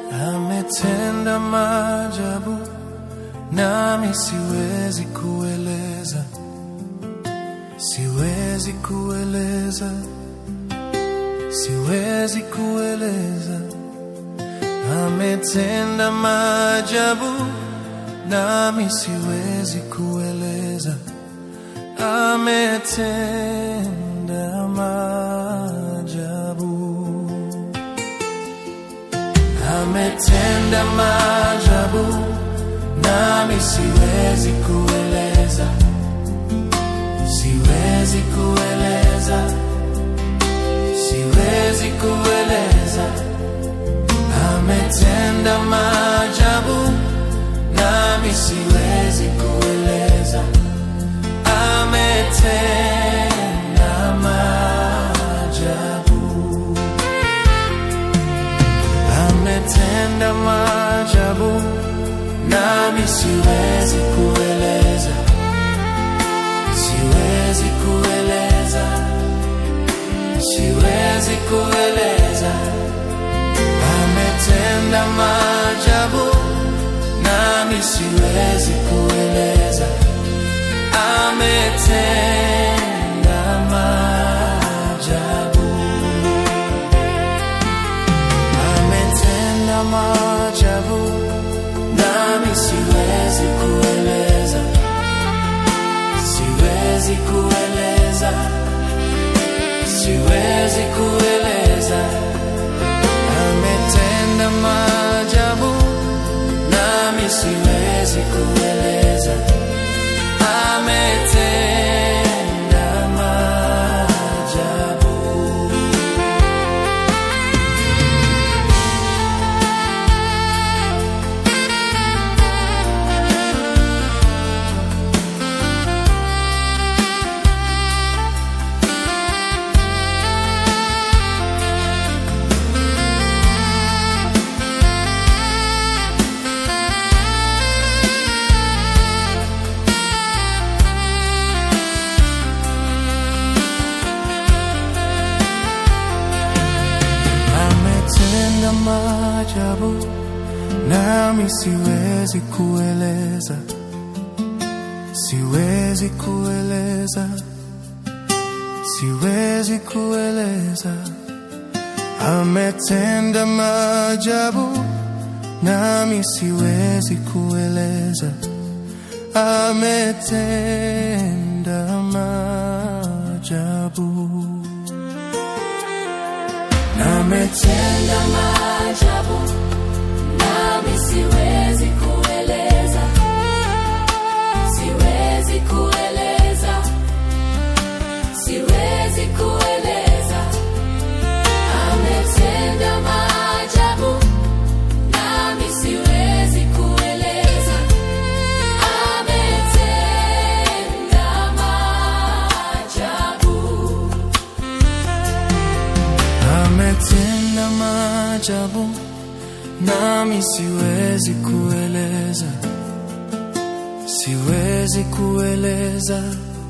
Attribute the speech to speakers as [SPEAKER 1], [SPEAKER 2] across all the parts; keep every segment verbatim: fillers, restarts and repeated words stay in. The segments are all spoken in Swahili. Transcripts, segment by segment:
[SPEAKER 1] Ametenda maajabu nami siwezi kueleza, siwezi kueleza, siwezi kueleza. Ametenda maajabu nami siwezi kueleza. Ametenda maajabu, ametenda maajabu nami siwezi kueleza, siwezi kueleza, siwezi kueleza. Ametenda maajabu nami siwezi kueleza. Ametenda maajabu, ametenda maajabu nami siwezi kueleza, siwezi kueleza, siwezi kueleza. Ametenda maajabu nami siwezi kueleza. Ametenda maajabu, ametenda maajabu nami siwezi kueleza, siwezi kueleza, siwezi kueleza. Ametenda maajabu nami siwezi kueleza. Ametenda maajabu, maajabu nami siwezi kueleza, siwezi kueleza, siwezi kueleza. Ametenda maajabu nami siwezi kueleza. Ametenda maajabu, ametenda
[SPEAKER 2] maajabu nami siwezi kueleza, siwezi kueleza, siwezi kueleza. Ametenda maajabu nami siwezi kueleza. Ametenda maajabu,
[SPEAKER 1] ametenda maajabu nami siwezi kueleza, siwezi kueleza,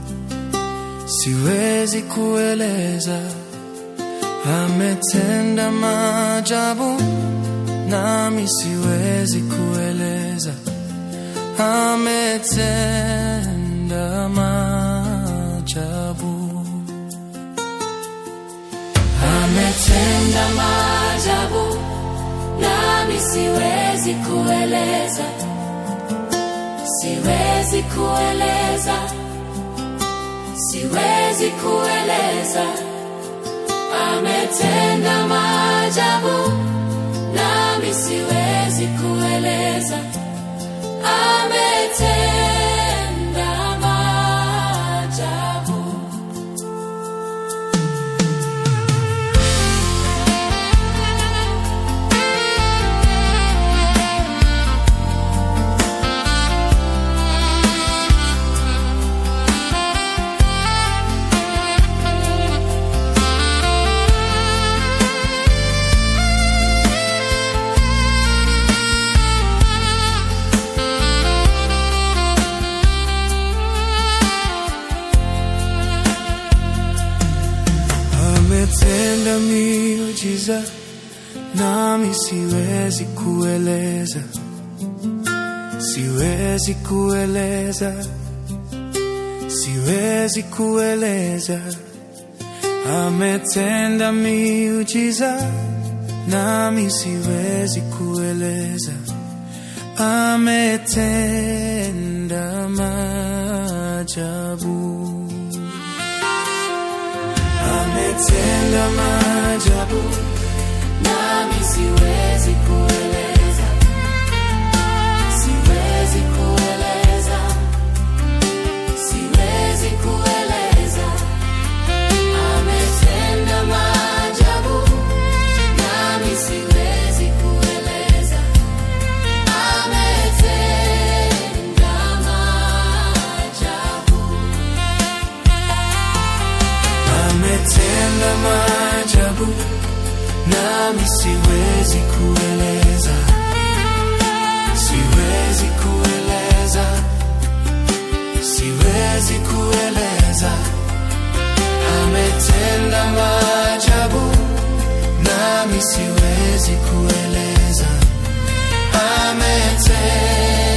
[SPEAKER 1] siwezi kueleza. Ametenda maajabu nami siwezi kueleza. Ametenda maajabu,
[SPEAKER 2] ametenda maajabu nami siwezi kueleza, siwezi kueleza, siwezi kueleza. Ametenda maajabu nami siwezi kueleza. Ametenda maajabu.
[SPEAKER 1] ametenda miujiza nami nami siwezi kueleza, siwezi kueleza, siwezi kueleza. Ametenda miujiza, nami siwezi kueleza. Ametenda maajabu, ametenda maajabu,
[SPEAKER 2] nami siwezi kueleza, siwezi kueleza, siwezi kueleza. Ametenda maajabu, nami siwezi kueleza. Ametenda maajabu,
[SPEAKER 1] ametenda maajabu, nami siwezi kueleza, siwezi kueleza, siwezi kueleza. Ametenda maajabu, nami siwezi kueleza. Ametenda